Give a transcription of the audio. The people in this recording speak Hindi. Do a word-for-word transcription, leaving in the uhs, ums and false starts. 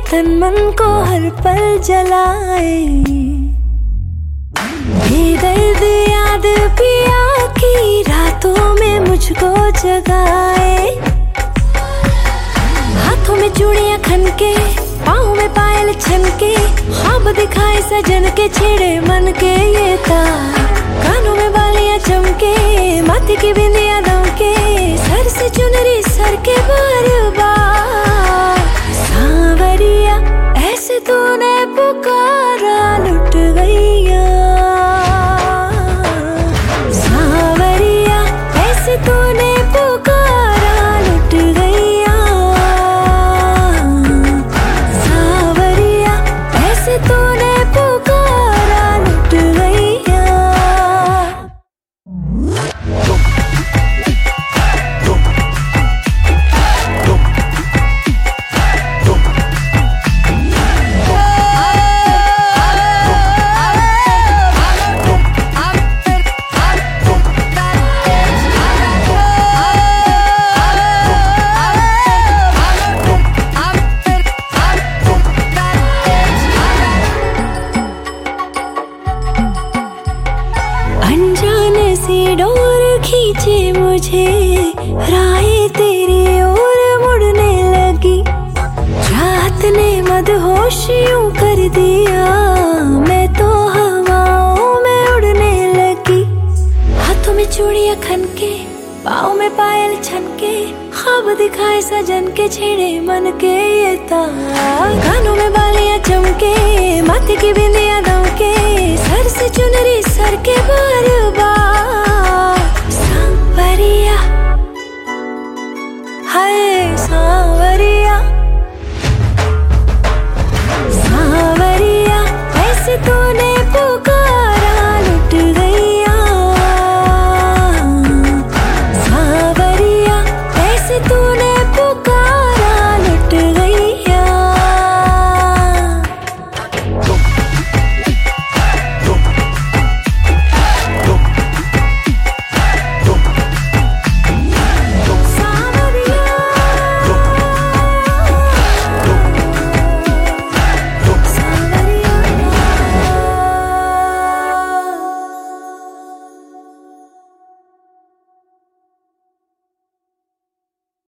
तन मन को हर पल जलाए। बेदर्द याद पिया की रातों में मुझको जगाए। हाथों में चूड़ियां खनके, पाँव में पायल छनके, ख्वाब दिखाए सजन के छेड़े मन के ये तार। कानों में बालियां चमके, माथे की बिंदियां दमके, सर से चुनरी सर के बार बार। सांवरिया ऐसे तूने पुकारा लुट गईया। सांवरिया ऐसे तूने पुकारा लुट गईया। सांवरिया ऐसे तूने पुकारा लुट गईया। अनजाने सी डोर खींचे मुझे, राहें तेरी ओर मुड़ने लगी। रात ने मदहोश यूं कर दिया, मैं तो हवाओं में उड़ने लगी। हाथों में चूड़ियां खनके, पाँव में पायल छनके, ख्वाब दिखाए सजन के छेड़े मन के ये तार। कानों में बालियां चमके, माथे की बिंदियां दमके, सर से चुनरी सर के बार बार।